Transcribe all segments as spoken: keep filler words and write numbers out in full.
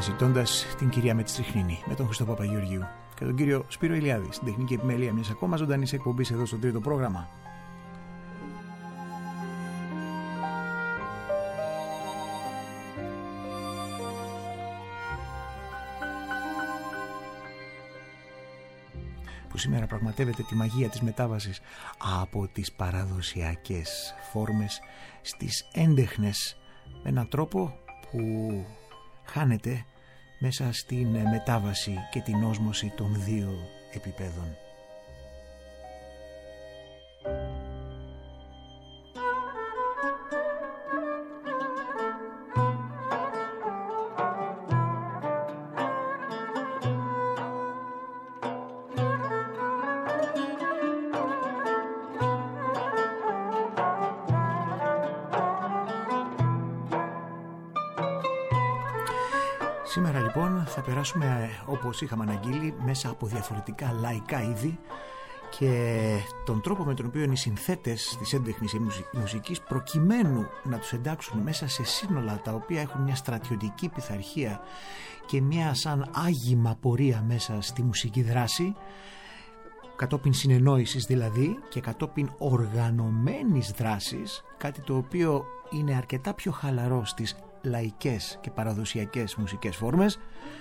αναζητώντας την κυρία με τη Στριχνίνη, με τον Χριστό Παπαγεωργίου και τον κύριο Σπύρο Ηλιάδη στην τεχνική επιμέλεια μιας ακόμα ζωντανής εκπομπής εδώ στο τρίτο πρόγραμμα. Που σήμερα πραγματεύεται τη μαγεία της μετάβασης από τις παραδοσιακές φόρμες στις έντεχνες, με έναν τρόπο που χάνεται μέσα στην μετάβαση και την όσμωση των δύο επιπέδων. Σήμερα λοιπόν θα περάσουμε, όπως είχαμε αναγγείλει, μέσα από διαφορετικά λαϊκά είδη και τον τρόπο με τον οποίο οι συνθέτες της έντεχνης μουσικής, προκειμένου να τους εντάξουν μέσα σε σύνολα τα οποία έχουν μια στρατιωτική πειθαρχία και μια σαν άγημα πορεία μέσα στη μουσική δράση, κατόπιν συνεννόησης δηλαδή και κατόπιν οργανωμένης δράσης, κάτι το οποίο είναι αρκετά πιο χαλαρό στις λαϊκές και παραδοσιακές μουσικές φόρμες.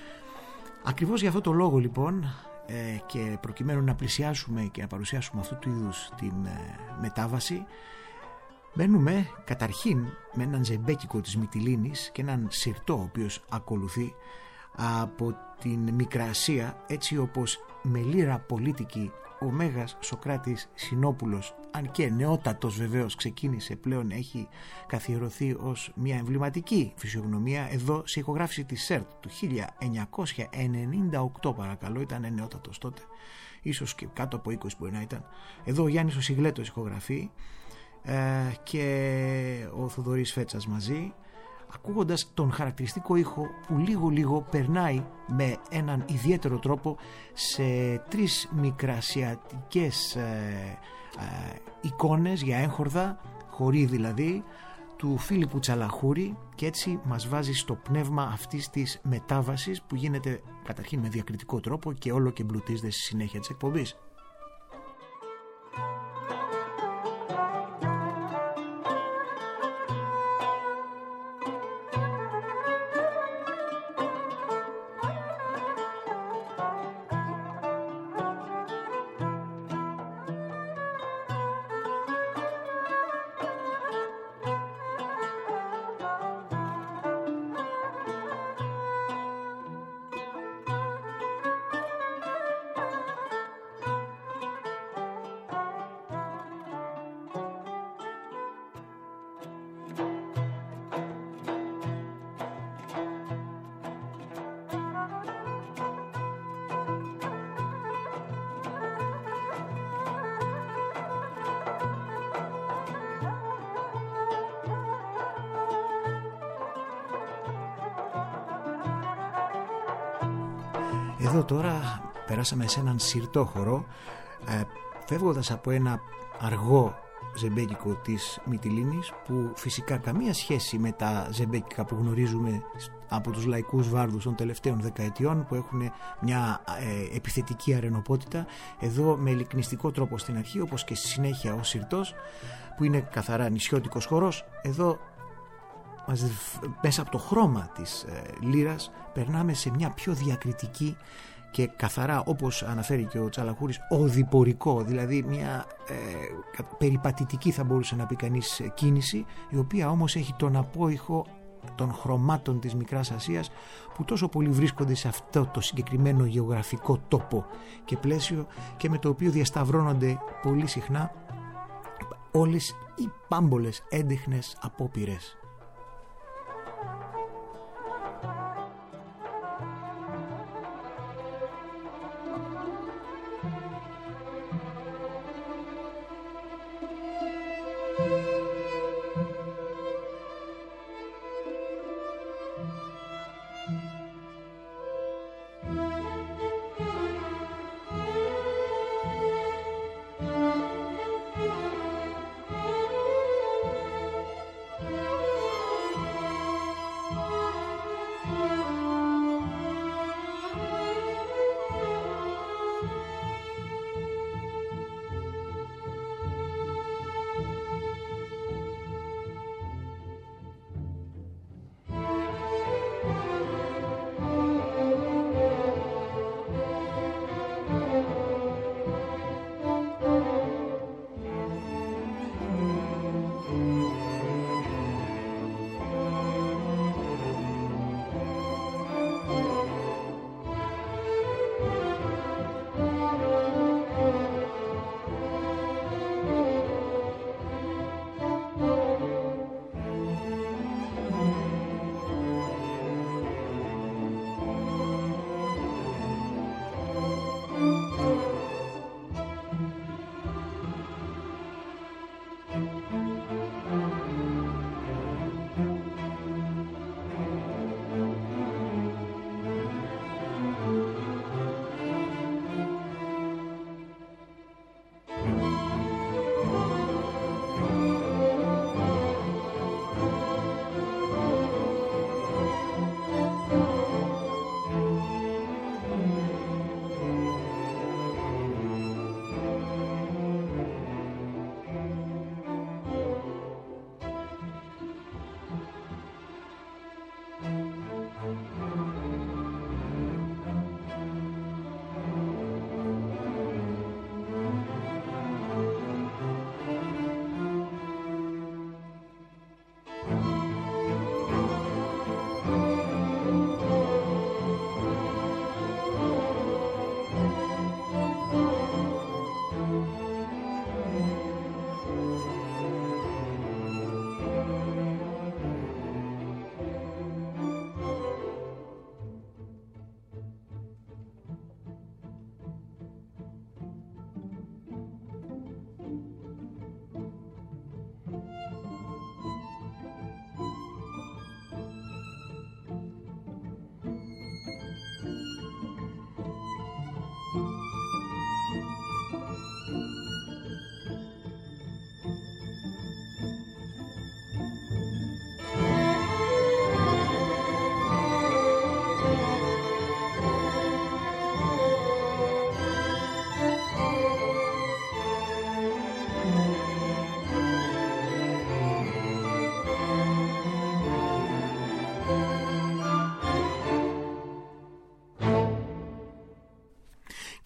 Ακριβώς για αυτό το λόγο λοιπόν ε, και προκειμένου να πλησιάσουμε και να παρουσιάσουμε αυτού του είδους την ε, μετάβαση, μπαίνουμε καταρχήν με έναν ζεμπέκικο της Μυτιλήνης και έναν σιρτό ο οποίος ακολουθεί από την Μικρά Ασία, έτσι όπως με λύρα πολίτικη ο Μέγας Σωκράτης Συνόπουλος, αν και νεότατος βεβαίως, ξεκίνησε πλέον, έχει καθιερωθεί ως μια εμβληματική φυσιογνωμία εδώ σε ηχογράφηση της ΣΕΡΤ του χίλια εννιακόσια ενενήντα οκτώ, παρακαλώ, ήταν νεότατος τότε, ίσως και κάτω από είκοσι μπορεί να ήταν. Εδώ ο Γιάννης ο Σιγλέτος ηχογραφεί ε, και ο Θοδωρής Φέτσας μαζί, ακούγοντας τον χαρακτηριστικό ήχο που λίγο λίγο περνάει με έναν ιδιαίτερο τρόπο σε τρεις μικρασιατικές ε, ε, εικόνες για έγχορδα, χορή δηλαδή, του Φίλιππου Τσαλαχούρη, και έτσι μας βάζει στο πνεύμα αυτής της μετάβασης που γίνεται καταρχήν με διακριτικό τρόπο και όλο και εμπλουτίζεται στη συνέχεια της εκπομπής. Εδώ τώρα περάσαμε σε έναν σιρτό χορό, ε, φεύγοντας από ένα αργό ζεμπέκικο της Μυτιλήνης, που φυσικά καμία σχέση με τα ζεμπέκικα που γνωρίζουμε από τους λαϊκούς βάρδους των τελευταίων δεκαετιών, που έχουν μια ε, επιθετική αρενοπότητα. Εδώ με ελικνιστικό τρόπο στην αρχή, όπως και στη συνέχεια ο σιρτός, που είναι καθαρά νησιώτικος χορός. Εδώ μέσα από το χρώμα της ε, λύρας περνάμε σε μια πιο διακριτική και καθαρά, όπως αναφέρει και ο Τσαλαχούρης, οδηπορικό, δηλαδή μια ε, περιπατητική θα μπορούσε να πει κανείς κίνηση, η οποία όμως έχει τον απόϊχο των χρωμάτων της Μικράς Ασίας, που τόσο πολύ βρίσκονται σε αυτό το συγκεκριμένο γεωγραφικό τόπο και πλαίσιο, και με το οποίο διασταυρώνονται πολύ συχνά όλες οι πάμπολες έντεχνες απόπειρες.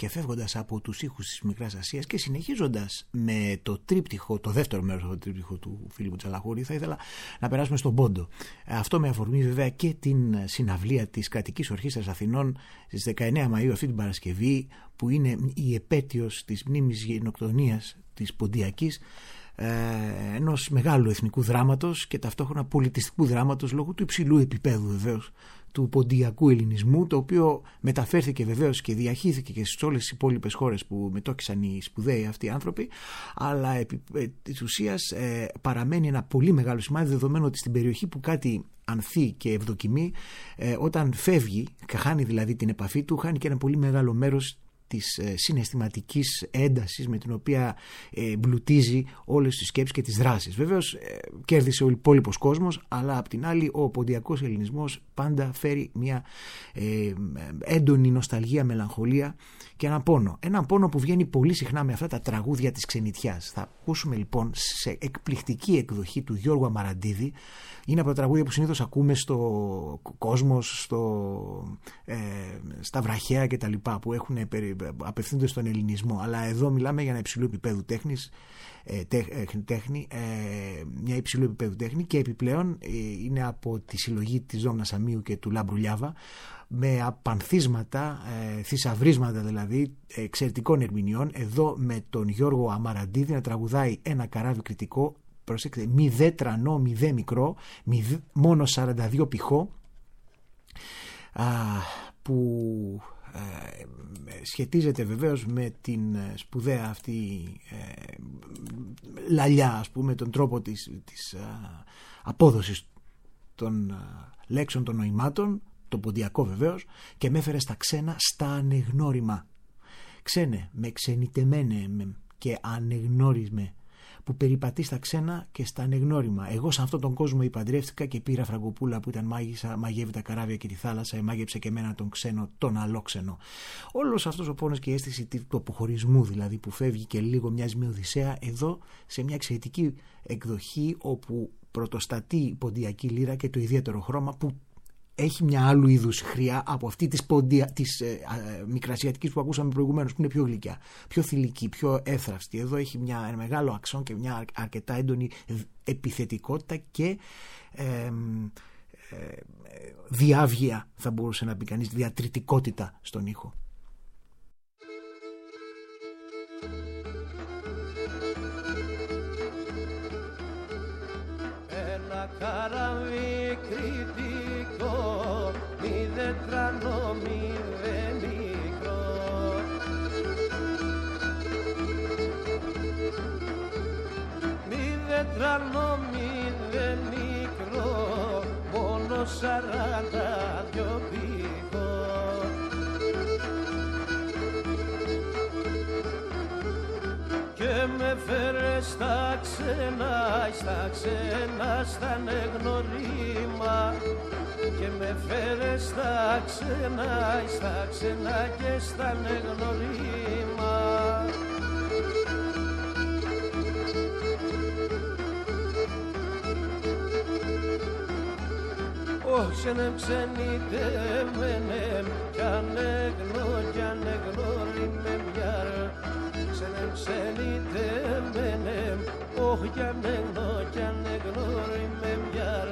και φεύγοντας από τους ήχους της Μικράς Ασίας και συνεχίζοντας με το τρίπτυχο, το δεύτερο μέρος από το τρίπτυχο του Φίλιππου Τσαλαχούρη, θα ήθελα να περάσουμε στον Πόντο. Αυτό με αφορμή βέβαια και την συναυλία της Κρατικής Ορχήστρας Αθηνών στις δεκαεννέα Μαΐου, αυτή την Παρασκευή, που είναι η επέτειος της μνήμης γενοκτονίας της Ποντιακής, ενός μεγάλου εθνικού δράματος και ταυτόχρονα πολιτιστικού δράματος, λόγω του υψηλού επίπεδου βεβαίως του ποντιακού ελληνισμού, το οποίο μεταφέρθηκε βεβαίως και διαχύθηκε και στις όλες τις υπόλοιπες χώρες που μετόχυσαν οι σπουδαίοι αυτοί οι άνθρωποι, αλλά επί της ουσίας ε, παραμένει ένα πολύ μεγάλο σημάδι, δεδομένου ότι στην περιοχή που κάτι ανθεί και ευδοκιμεί, ε, όταν φεύγει, χάνει δηλαδή την επαφή του, χάνει και ένα πολύ μεγάλο μέρος της ε, συναισθηματικής έντασης με την οποία ε, εμπλουτίζει όλες τις σκέψεις και τις δράσεις. Βεβαίως ε, κέρδισε ο υπόλοιπος κόσμος, αλλά απ' την άλλη ο ποντιακός ελληνισμός πάντα φέρει μια ε, έντονη νοσταλγία, μελαγχολία και έναν πόνο. Έναν πόνο που βγαίνει πολύ συχνά με αυτά τα τραγούδια της ξενιτιάς. Θα ακούσουμε λοιπόν σε εκπληκτική εκδοχή του Γιώργου Αμαραντίδη. Είναι από τα τραγούδια που συνήθως ακούμε στο Κόσμος, στο, ε, στα βραχαία κτλ. Που έχουν, απευθύνονται στον ελληνισμό. Αλλά εδώ μιλάμε για ένα υψηλό επίπεδο τέχνης, ε, τέχνη, ε, μια υψηλού επίπεδου τέχνη, και επιπλέον ε, είναι από τη συλλογή της Δόμνας Αμίου και του Λάμπρου Λιάβα, με απανθίσματα, ε, θησαυρίσματα δηλαδή εξαιρετικών ερμηνειών, εδώ με τον Γιώργο Αμαραντίδη να τραγουδάει ένα καράβι κριτικό. Προσέξτε, μη δε τρανό, μη δε μικρό, μη δε, μόνο σαράντα δύο πηχό, α, που ε, σχετίζεται βεβαίως με την σπουδαία αυτή ε, λαλιά, ας πούμε, τον τρόπο της, της α, απόδοσης των α, λέξεων, των νοημάτων, το ποντιακό βεβαίως, και με έφερε στα ξένα, στα ανεγνώριμα. Ξένε, με ξενιτεμένε με, και ανεγνώριμε, που περιπατεί στα ξένα και στα ανεγνώριμα. Εγώ σε αυτόν τον κόσμο υπαντρεύτηκα και πήρα Φραγκοπούλα που ήταν μάγισσα, μαγεύει τα καράβια και τη θάλασσα, μάγεψε και εμένα τον ξένο, τον αλόξενο. Όλος αυτός ο πόνος και η αίσθηση του αποχωρισμού δηλαδή, που φεύγει και λίγο μοιάζει με Οδυσσέα, εδώ σε μια εξαιρετική εκδοχή όπου πρωτοστατεί η ποντιακή λύρα και το ιδιαίτερο χρώμα που έχει μια άλλου είδους χρειά από αυτή της, ποντια, της ε, ε, μικρασιατικής που ακούσαμε προηγουμένως, που είναι πιο γλυκιά, πιο θηλυκή, πιο έθραυστη. Εδώ έχει μια, ένα μεγάλο αξόν και μια αρκετά έντονη επιθετικότητα και ε, ε, διάβγεια, θα μπορούσε να πει κανείς, διατριτικότητα στον ήχο. Ένα καράβι κριτικό, μη δε τρανό, μη δε μικρό, μη δε τρανό, μη δε μικρό, μόνο σαράντα δυο πηχό. Και με φέρε στα ξένα, στα ξένα, στα ανεγνωρίμα. Και με φέρε στα ξένα, στα ξένα και στα ανεγνωρίμα. Όχι εν ξενιτεμένε, κι ανεγνώ, κι ανεγνώριμε μιαρ. Ξενε ξενιτεμένε, όχι κι ανεγνώ, κι ανεγνώριμε μιαρ.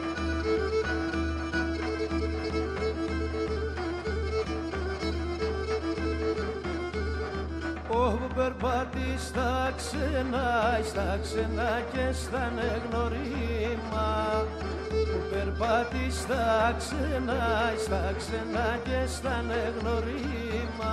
Όχι περπάτη στα ξένα, στα ξένα και στα ανεγνωρίμα. Περπάτη στα ξένα, στα ξένα και στα ανεγνωρίμα.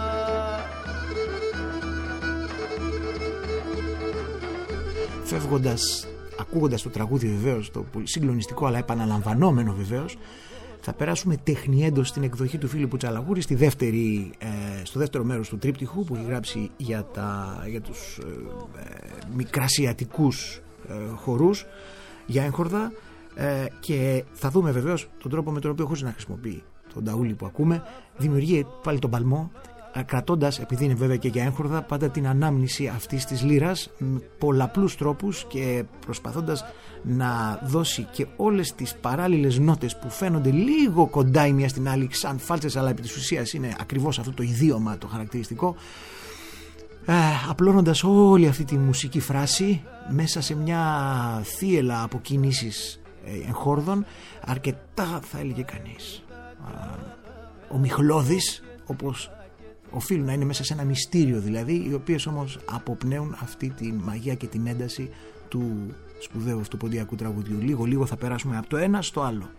Φεύγοντας, ακούγοντας το τραγούδι βεβαίως, το πολύ συγκλονιστικό αλλά επαναλαμβανόμενο βεβαίως, θα περάσουμε τεχνιέντος στην εκδοχή του Φίλιππου Τσαλαχούρη, στη δεύτερη, ε, στο δεύτερο μέρος του τρίπτυχου που έχει γράψει για, τα, για τους ε, ε, μικρασιατικούς ε, χορούς, για έγχορδα, ε, και θα δούμε βεβαίως τον τρόπο με τον οποίο, χωρίς να χρησιμοποιεί τον ταούλι που ακούμε, δημιουργεί πάλι τον παλμό, κρατώντας, επειδή είναι βέβαια και για έγχορδα, πάντα την ανάμνηση αυτής της λύρας με πολλαπλούς τρόπους και προσπαθώντας να δώσει και όλες τις παράλληλες νότες που φαίνονται λίγο κοντά η μία στην άλλη σαν φάλτσες, αλλά επί της ουσίας είναι ακριβώς αυτό το ιδίωμα το χαρακτηριστικό, ε, απλώνοντας όλη αυτή τη μουσική φράση μέσα σε μια θύελα από κινήσεις εγχόρδων, αρκετά θα έλεγε κανείς ομιχλώδης, όπως οφείλουν να είναι μέσα σε ένα μυστήριο δηλαδή, οι οποίες όμως αποπνέουν αυτή τη μαγεία και την ένταση του σπουδαίου αυτού ποντιακού τραγουδιού. Λίγο λίγο θα περάσουμε από το ένα στο άλλο.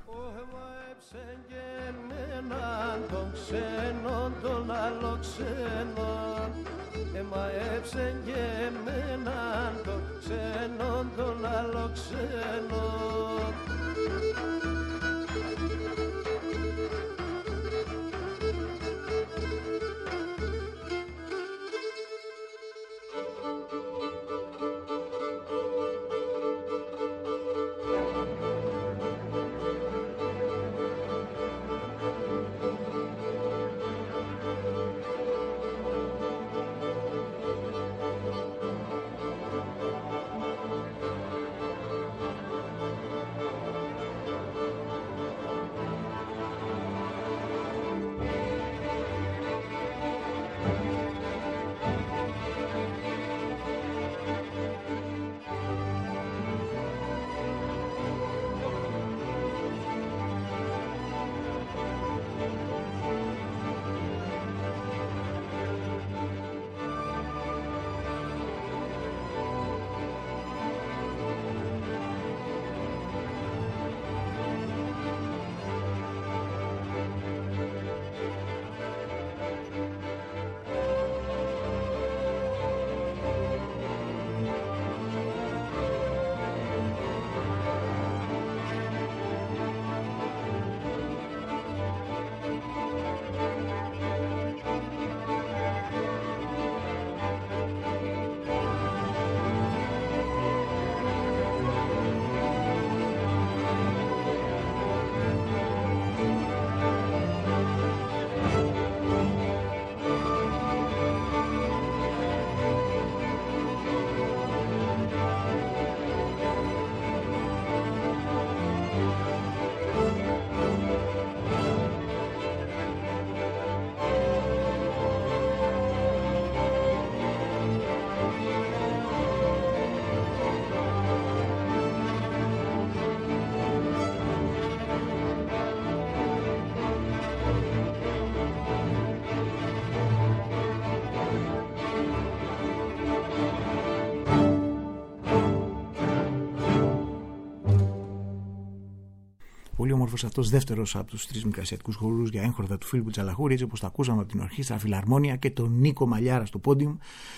Πολύ όμορφος αυτός δεύτερος από τους τρεις μικρασιατικούς χορούς για έγχορδα του Φίλιππου Τσαλαχούρη, έτσι όπως το ακούσαμε από την Ορχήστρα Φιλαρμόνια και τον Νίκο Μαλιάρα στο πόντιουμ,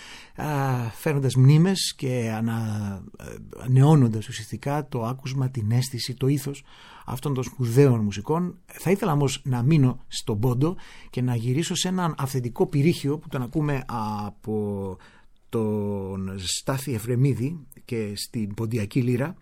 φέρνοντας μνήμες και ανανεώνοντας ουσιαστικά το άκουσμα, την αίσθηση, το ήθος αυτών των σπουδαίων μουσικών. Θα ήθελα όμως να μείνω στον πόντο και να γυρίσω σε έναν αυθεντικό πυρίχιο που τον ακούμε από τον Στάθη Εφρεμίδη και στην ποντιακή λύρα,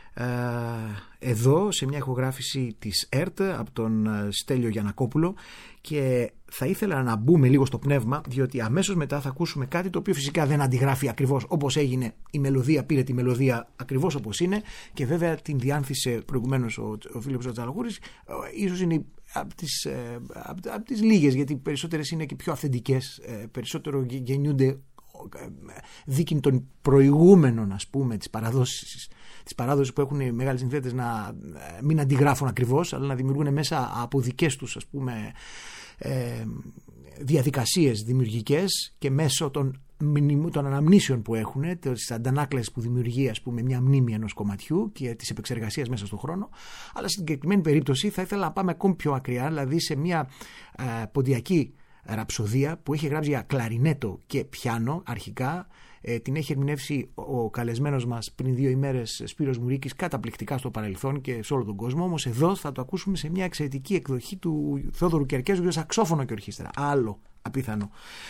εδώ σε μια ηχογράφηση της ΕΡΤ από τον Στέλιο Γιαννακόπουλο, και θα ήθελα να μπούμε λίγο στο πνεύμα, διότι αμέσως μετά θα ακούσουμε κάτι το οποίο φυσικά δεν αντιγράφει ακριβώς όπως έγινε η μελωδία, πήρε τη μελωδία ακριβώς όπως είναι και βέβαια την διάνθησε προηγουμένως ο, ο Φίλιππος Τσαλαχούρης, ίσως είναι από τις, από, από τις λίγες, γιατί περισσότερες είναι και πιο αυθεντικές, περισσότερο γεννιούνται δίκην των προηγούμενων, ας πούμε, τις παραδόσεις, τις παράδοσεις που έχουν οι μεγάλοι συνθέτες να μην αντιγράφουν ακριβώς, αλλά να δημιουργούν μέσα από δικές τους, ας πούμε, ε, διαδικασίες δημιουργικές και μέσω των, των αναμνήσεων που έχουν, τις αντανάκλες που δημιουργεί, ας πούμε, μια μνήμη ενός κομματιού και της επεξεργασίας μέσα στον χρόνο. Αλλά στην συγκεκριμένη περίπτωση θα ήθελα να πάμε ακόμη πιο ακριά, δηλαδή σε μια ε, ποντιακή ραψοδία που έχει γράψει για κλαρινέτο και πιάνο αρχικά. Ε, την έχει ερμηνεύσει ο καλεσμένος μας πριν δύο ημέρες, Σπύρος Μουρίκης, καταπληκτικά στο παρελθόν και σε όλο τον κόσμο. Όμως εδώ θα το ακούσουμε σε μια εξαιρετική εκδοχή του Θεόδωρου Κερκέζου για σαξόφωνο και ορχήστρα. Άλλο απίθανο.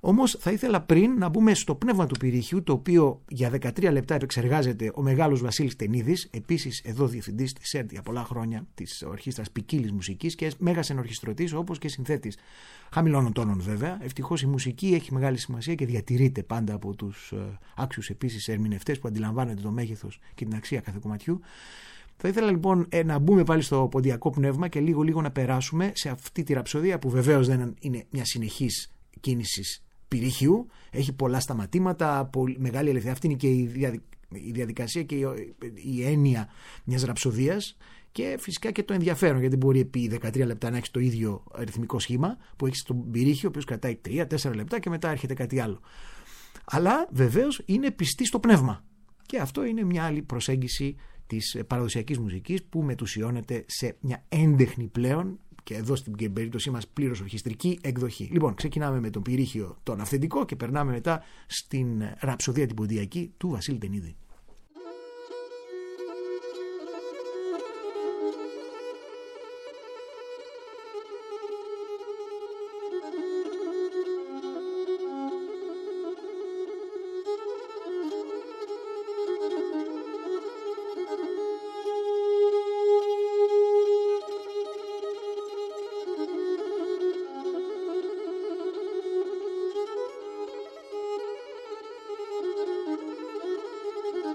Όμως θα ήθελα πριν να μπούμε στο πνεύμα του πυρήχιου, το οποίο για δεκατρία λεπτά επεξεργάζεται ο μεγάλος Βασίλης Τενίδης, επίσης εδώ διευθυντής της ΕΡΤ για πολλά χρόνια, της Ορχήστρας Ποικίλης Μουσικής και μέγας ενορχιστρωτής όπως και συνθέτης χαμηλών τόνων βέβαια. Ευτυχώς η μουσική έχει μεγάλη σημασία και διατηρείται πάντα από τους άξιους επίσης ερμηνευτές που αντιλαμβάνονται το μέγεθος και την αξία κάθε κομματιού. Θα ήθελα λοιπόν να μπούμε πάλι στο ποντιακό πνεύμα και λίγο λίγο να περάσουμε σε αυτή τη ραψοδία που βεβαίως δεν είναι μια συνεχής κίνησης πυρήχιου, έχει πολλά σταματήματα, πολύ μεγάλη ελευθερία. Αυτή είναι και η διαδικασία και η έννοια μιας ραψοδίας και φυσικά και το ενδιαφέρον, γιατί μπορεί επί δεκατρία λεπτά να έχει το ίδιο αριθμικό σχήμα που έχει στον πυρήχιο, ο οποίος κρατάει τρία τέσσερα λεπτά και μετά έρχεται κάτι άλλο. Αλλά βεβαίως είναι πιστή στο πνεύμα και αυτό είναι μια άλλη προσέγγιση της παραδοσιακής μουσικής που μετουσιώνεται σε μια έντεχνη πλέον και εδώ στην περίπτωσή μας πλήρως ορχιστρική εκδοχή. Λοιπόν, ξεκινάμε με τον πυρήχιο τον αυθεντικό και περνάμε μετά στην ραψοδία την ποντιακή του Βασίλη Τενίδη. Thank you.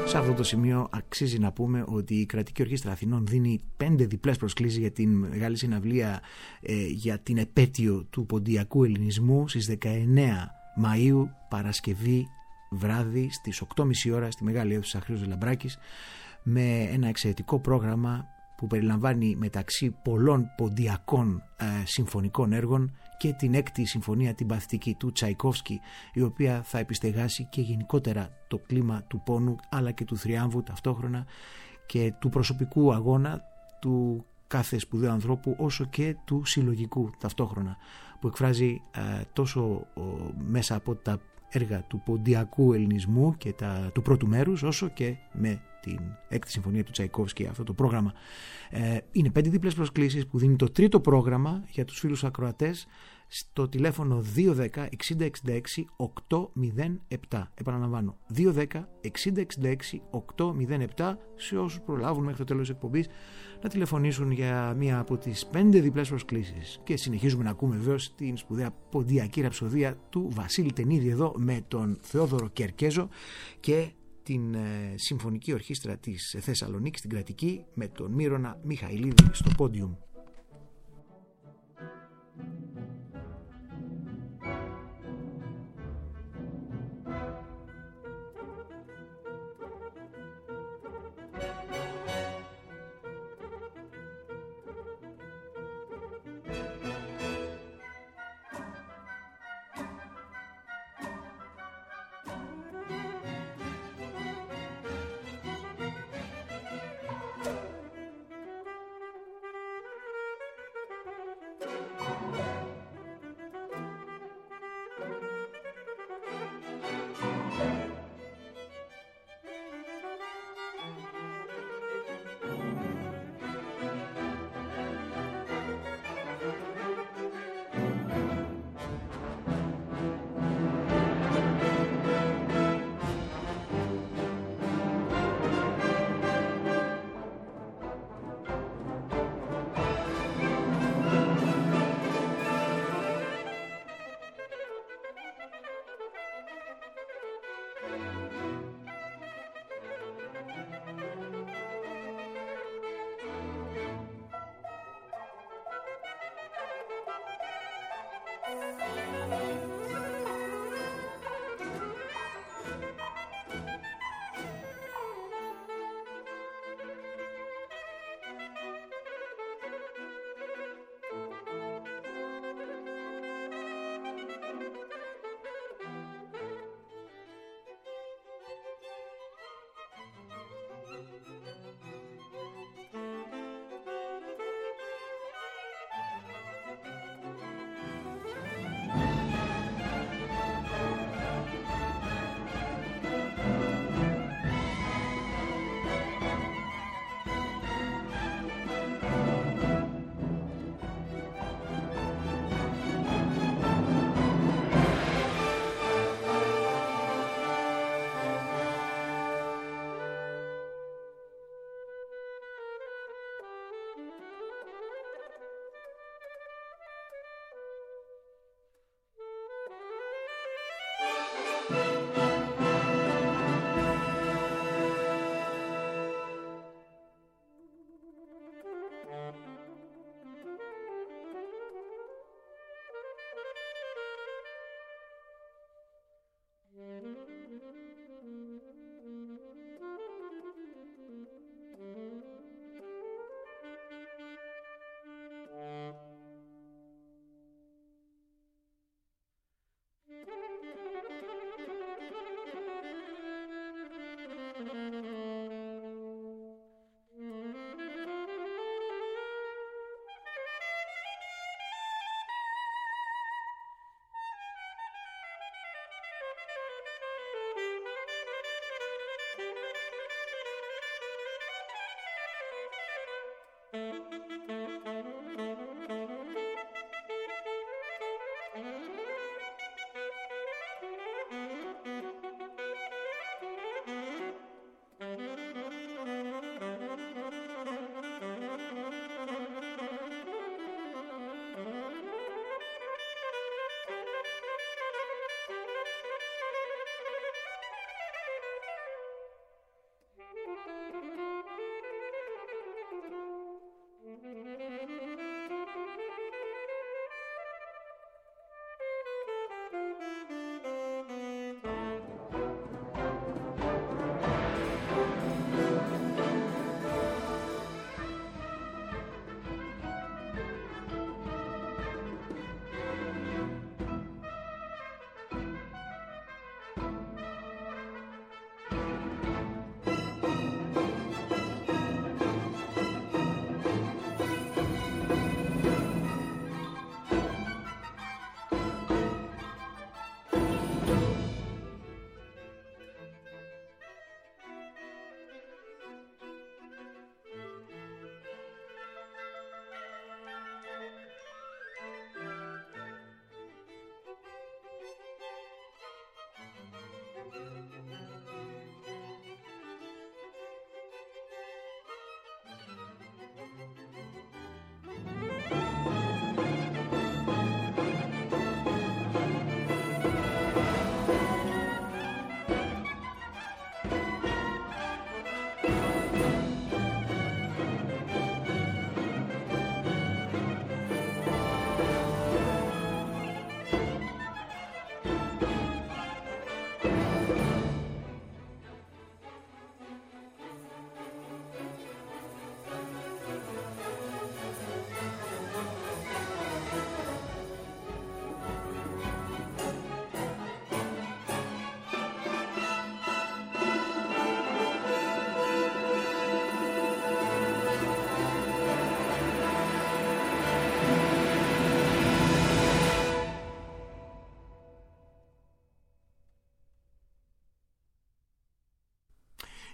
Σε αυτό το σημείο αξίζει να πούμε ότι η Κρατική Ορχήστρα Αθηνών δίνει πέντε διπλές προσκλήσεις για την μεγάλη συναυλία ε, για την επέτειο του ποντιακού ελληνισμού στις δεκαεννέα Μαΐου, Παρασκευή βράδυ στις οκτώ και μισή ώρα στη Μεγάλη Αίθουσα Χρήστος Λαμπράκης, με ένα εξαιρετικό πρόγραμμα που περιλαμβάνει μεταξύ πολλών ποντιακών ε, συμφωνικών έργων και την έκτη συμφωνία την παθητική του Τσαϊκόφσκι, η οποία θα επιστεγάσει και γενικότερα το κλίμα του πόνου αλλά και του θριάμβου ταυτόχρονα και του προσωπικού αγώνα του κάθε σπουδαίου ανθρώπου όσο και του συλλογικού ταυτόχρονα, που εκφράζει ε, τόσο ο, μέσα από τα έργα του ποντιακού ελληνισμού και τα, του πρώτου μέρους, όσο και με την έκτη συμφωνία του Τσαϊκόφσκι. Αυτό το πρόγραμμα ε, είναι πέντε δίπλες προσκλήσεις που δίνει το τρίτο πρόγραμμα για τους φίλους ακροατές στο τηλέφωνο δύο ένα μηδέν εξήντα εξήντα έξι οκτώ μηδέν επτά. Επαναλαμβάνω, δύο ένα μηδέν εξήντα εξήντα έξι οκτώ μηδέν επτά, σε όσους προλάβουν μέχρι το τέλος της εκπομπής να τηλεφωνήσουν για μία από τις πέντε διπλές προσκλήσεις. Και συνεχίζουμε να ακούμε βεβαίως την σπουδαία ποντιακή ραψοδία του Βασίλη Τενίδη εδώ με τον Θεόδωρο Κερκέζο και την ε, Συμφωνική Ορχήστρα της Θεσσαλονίκης, την κρατική, με τον Μύρονα Μιχαηλίδη στο πόντιουμ.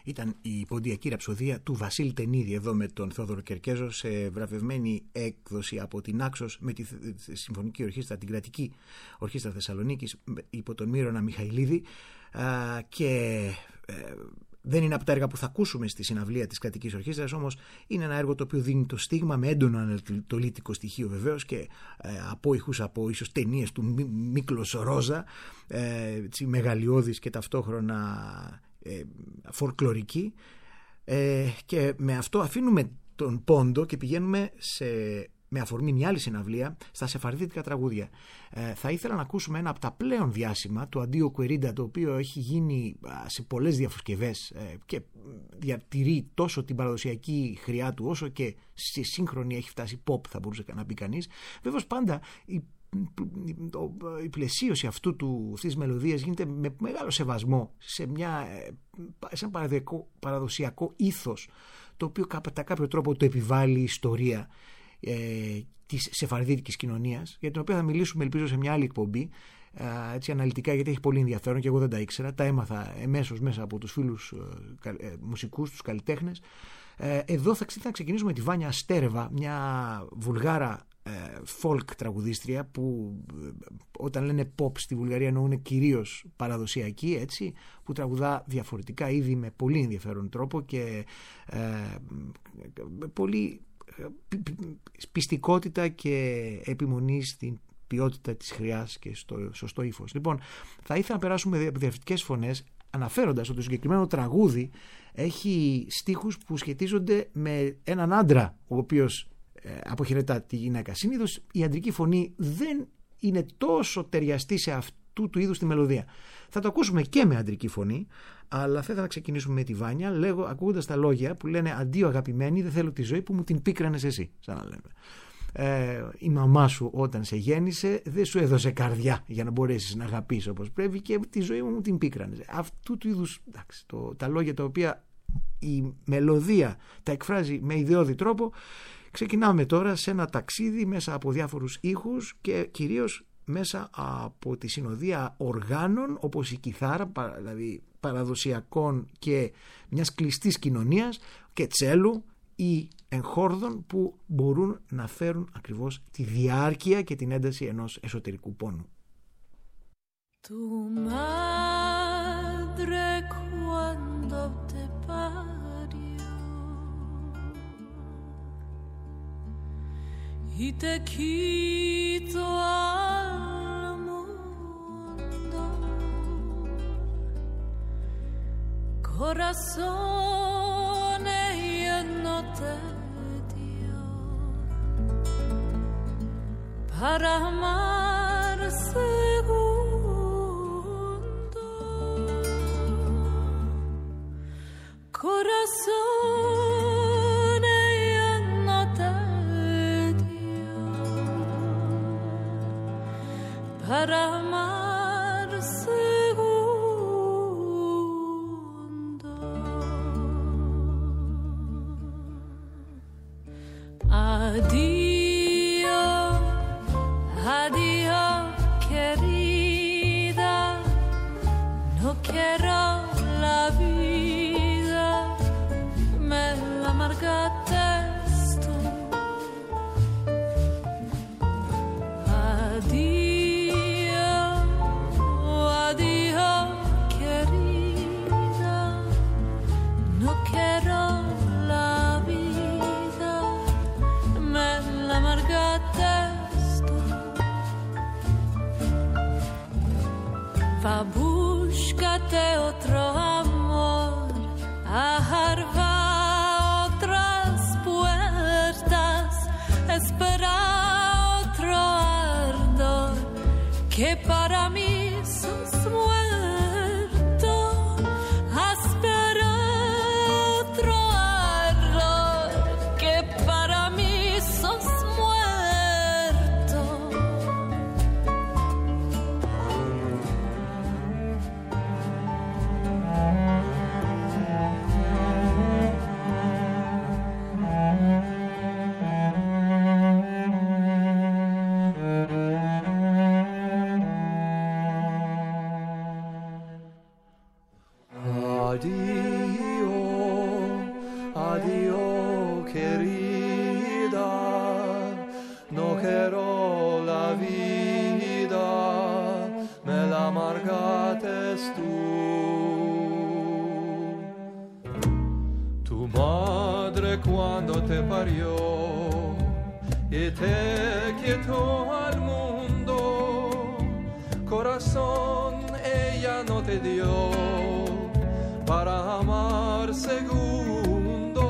Ήταν η ποντιακή ραψοδία του Βασίλη Τενίδη εδώ με τον Θόδωρο Κερκέζο σε βραβευμένη έκδοση από την Άξος με τη Συμφωνική Ορχήστρα, την Κρατική Ορχήστρα Θεσσαλονίκης υπό τον Μύρονα Μιχαηλίδη, και δεν είναι από τα έργα που θα ακούσουμε στη συναυλία της Κρατικής Ορχήστρας, όμως είναι ένα έργο το οποίο δίνει το στίγμα με έντονο ανατολίτικο στοιχείο βεβαίως και ε, από ήχους από ίσως ταινίες του Μίκλος Ρόζα, ε, μεγαλειώδης και ταυτόχρονα ε, φορκλωρική, ε, και με αυτό αφήνουμε τον πόντο και πηγαίνουμε σε, με αφορμή μια άλλη συναυλία στα σεφαρδίτικα τραγούδια. Ε, θα ήθελα να ακούσουμε ένα από τα πλέον διάσημα, το Αντίο Κουερίντα, το οποίο έχει γίνει σε πολλές διαφοσκευές ε, και διατηρεί τόσο την παραδοσιακή χρειά του όσο και στη σύγχρονη έχει φτάσει pop, θα μπορούσε να πει κανείς. Βέβαιως πάντα η, η πλαισίωση αυτού του, αυτής της μελωδίας γίνεται με μεγάλο σεβασμό σε, μια, σε ένα παραδοσιακό, παραδοσιακό ήθος, το οποίο κατά κάποιο τρόπο το επιβάλλει η ιστορία ε, της σεφαρδίτικης κοινωνίας, για την οποία θα μιλήσουμε ελπίζω σε μια άλλη εκπομπή, ε, έτσι αναλυτικά, γιατί έχει πολύ ενδιαφέρον και εγώ δεν τα ήξερα, τα έμαθα εμέσως μέσα από τους φίλους ε, ε, μουσικούς, τους καλλιτέχνες. Ε, εδώ θα, θα ξεκινήσουμε με τη Βάνια Αστέρεβα, μια Βουλγάρα ε, folk τραγουδίστρια που ε, όταν λένε pop στη Βουλγαρία εννοούν κυρίως παραδοσιακή, έτσι, που τραγουδά διαφορετικά είδη με πολύ ενδιαφέρον τρόπο και ε, πολύ πιστικότητα και επιμονή στην ποιότητα της χρειάς και στο σωστό ύφος. Λοιπόν, θα ήθελα να περάσουμε από διαφορετικές φωνές, αναφέροντας ότι το συγκεκριμένο τραγούδι έχει στίχους που σχετίζονται με έναν άντρα ο οποίος ε, αποχαιρετά τη γυναίκα. Συνήθως η αντρική φωνή δεν είναι τόσο ταιριαστή σε αυτού του είδους τη μελωδία. Θα το ακούσουμε και με αντρική φωνή, αλλά θα ήθελα να ξεκινήσουμε με τη Βάνια, λέγω, ακούγοντας τα λόγια που λένε «Αντίο αγαπημένη, δεν θέλω τη ζωή που μου την πίκρανες εσύ», σαν να λέμε. Ε, η μαμά σου όταν σε γέννησε δεν σου έδωσε καρδιά για να μπορέσεις να αγαπήσεις όπως πρέπει και τη ζωή μου, μου την πίκρανες. Αυτού του είδους, εντάξει, το, τα λόγια τα οποία η μελωδία τα εκφράζει με ιδεώδη τρόπο. Ξεκινάμε τώρα σε ένα ταξίδι μέσα από διάφορους ήχους και κυρίως μέσα από τη συνοδεία οργάνων όπως η κιθάρα, δηλαδή παραδοσιακών και μιας κλειστής κοινωνίας, και τσέλου ή εγχόρδων που μπορούν να φέρουν ακριβώς τη διάρκεια και την ένταση ενός εσωτερικού πόνου. Tu madre quando te parió y te quito al mundo, corazón ella no te dio para amar segundo, corazón ella no te dio para amar segundo. Addio, addio querida, no quiero la vida, me la amargaste tú. Addio, addio querida, no quiero la vida, me la amargaste tú. Va, búscate otro amor, ajarva otras puertas, espera otro ardor, que para mí sos muerto. Espera otro ardor, que para mí sos muerto. querida, no quiero la vida, me la amargates tú. Tu madre cuando te parió y te quitó al mundo, corazón ella no te dio para amar segundo.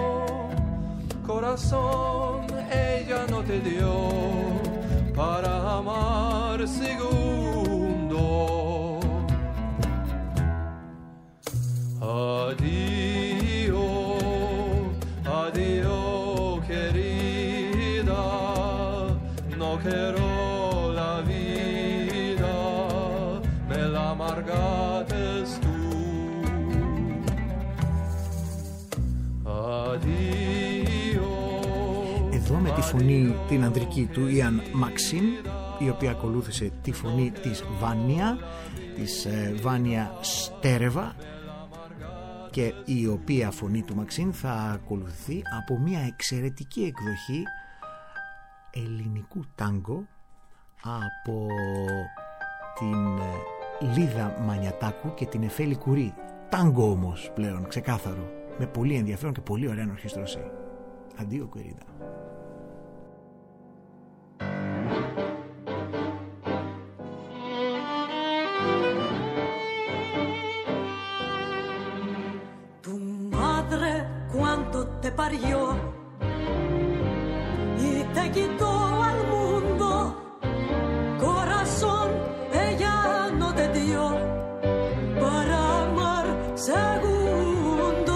Corazón ella no te dio para amar segundo. Adiós, adiós querida, no quiero la vida, me la amargates tú. Adiós. Εδώ με τη φωνή την ανδρική του Ιαν Μαξίν, η οποία ακολούθησε τη φωνή της Βάνια, της ε, Βάνια Στέρεβα, και η οποία φωνή του Μαξίν θα ακολουθεί από μια εξαιρετική εκδοχή ελληνικού τάγκο από την Λίδα Μανιατάκου και την Εφέλη Κουρί. Τάγκο όμως πλέον, ξεκάθαρο, με πολύ ενδιαφέρον και πολύ ωραία ορχήστρωση. Αντίο querida. Te parió y te quitó al mundo, corazón ella no te dio para amar segundo.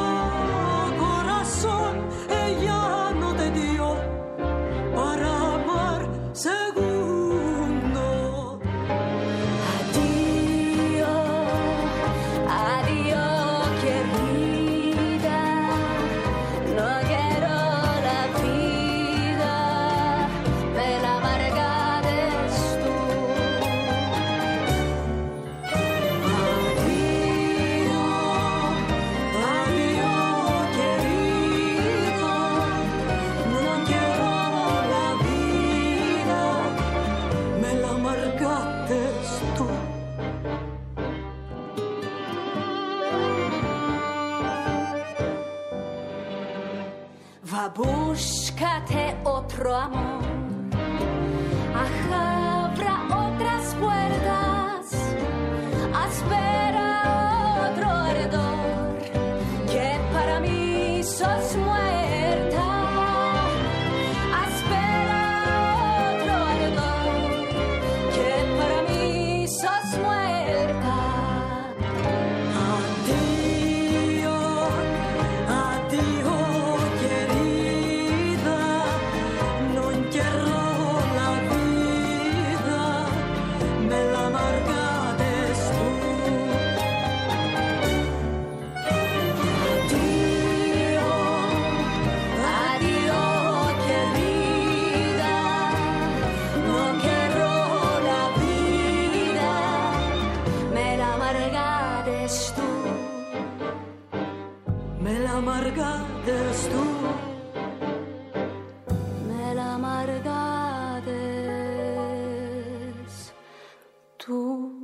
Corazón ella no te dio para amar segundo. Adiós, adiós querida, no quiero la vida, me la amargares tú. Adiós, adiós querido, no quiero la vida, me la amargares tú. Va, búscate otro amor, abra otras puertas, espera otro ardor, que para mí sos muerta. Espera otro ardor, que para mí sos muerta. Adiós, adiós querida, no quiero la vida, me la amargares tú. Adiós, adiós querida, no quiero la vida, me la amargares tú. Me la amargares tú, me la amargares tú.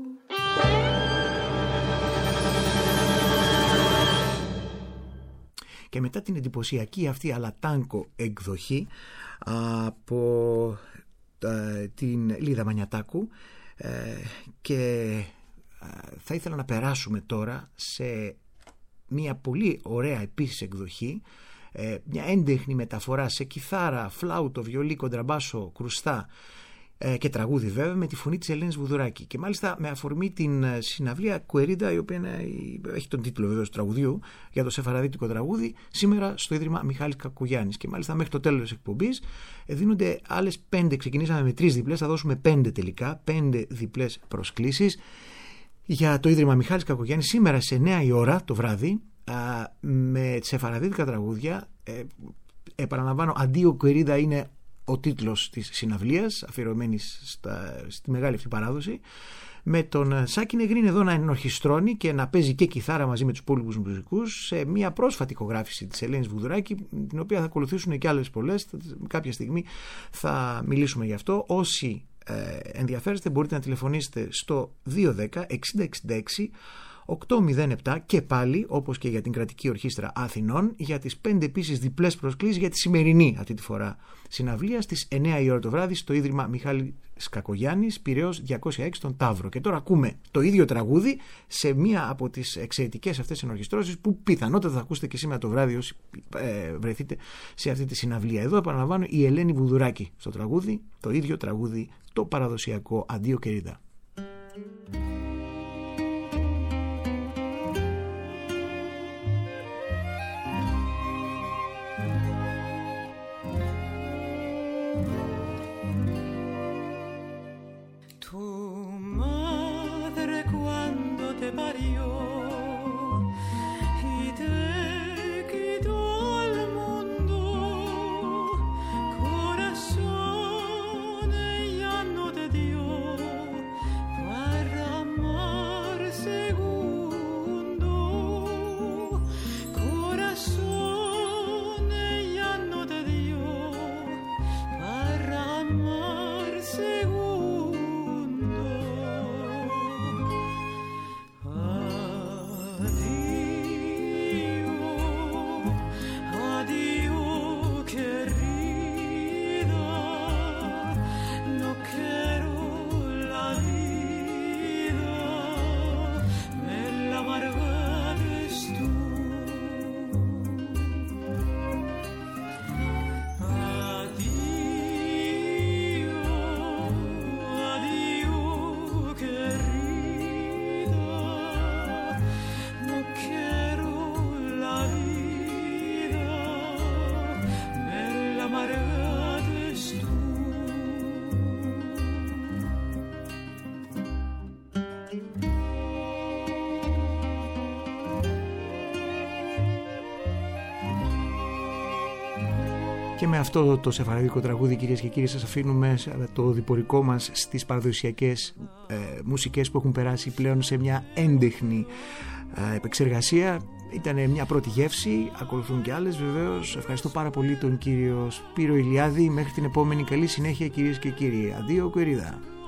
Και μετά την εντυπωσιακή αυτή αλλά τάνκο εκδοχή από ε, την Λίδα Μανιατάκου, ε, και ε, θα ήθελα να περάσουμε τώρα σε μια πολύ ωραία επίσης εκδοχή, ε, μια έντεχνη μεταφορά σε κιθάρα, φλάουτο, βιολί, κοντραμπάσο, κρουστά ε, και τραγούδι βέβαια, με τη φωνή της Ελένης Βουδουράκη, και μάλιστα με αφορμή την συναυλία Querida, η οποία είναι, έχει τον τίτλο βεβαίως του τραγουδιού, για το σεφαραδίτικο τραγούδι, σήμερα στο Ίδρυμα Μιχάλης Κακογιάννης. Και μάλιστα μέχρι το τέλος της εκπομπής ε, δίνονται άλλες πέντε, ξεκινήσαμε με τρεις διπλές, θα δώσουμε πέντε τελικά, πέντε διπλές προσκλήσεις για το Ίδρυμα Μιχάλης Κακογιάννης σήμερα σε εννιά η ώρα το βράδυ, α, με σεφαραδίτικα τραγούδια. ε, επαναλαμβάνω, Αντίο Querida είναι ο τίτλος της συναυλίας αφιερωμένης στα, στη μεγάλη αυτή παράδοση, με τον Σάκη Νεγρίνη εδώ να ενορχιστρώνει και να παίζει και κιθάρα μαζί με τους υπόλοιπους μουσικούς σε μια πρόσφατη ηχογράφηση της Ελένης Βουδουράκη, την οποία θα ακολουθήσουν και άλλες πολλές. Κάποια στιγμή θα μιλήσουμε γι' αυτό. Όσοι ε, ενδιαφέρεστε μπορείτε να τηλεφωνήσετε στο δύο ένα μηδέν εξήντα εξήντα έξι οκτακόσια επτά και πάλι, όπως και για την Κρατική Ορχήστρα Αθηνών, για τις πέντε επίσης διπλές προσκλήσεις για τη σημερινή αυτή τη φορά συναυλία στις εννιά η ώρα το βράδυ στο Ίδρυμα Μιχάλης Κακογιάννης, Πειραιώς διακόσια έξι, τον Ταύρο. Και τώρα ακούμε το ίδιο τραγούδι σε μία από τις εξαιρετικές αυτές ενορχιστρώσεις που πιθανότατα θα ακούσετε και σήμερα το βράδυ όσοι ε, βρεθείτε σε αυτή τη συναυλία. Εδώ επαναλαμβάνω η Ελένη Βουδουράκη στο τραγούδι, το ίδιο τραγούδι, το παραδοσιακό Αντίο Querida. Και με αυτό το σεφαραδικό τραγούδι, κυρίες και κύριοι, σας αφήνουμε το διπορικό μας στις παραδοσιακές ε, μουσικές που έχουν περάσει πλέον σε μια έντεχνη ε, επεξεργασία. Ήταν μια πρώτη γεύση, ακολουθούν και άλλες βεβαίως. Ευχαριστώ πάρα πολύ τον κύριο Σπύρο Ηλιάδη. Μέχρι την επόμενη, καλή συνέχεια κυρίες και κύριοι. Αντίο Querida.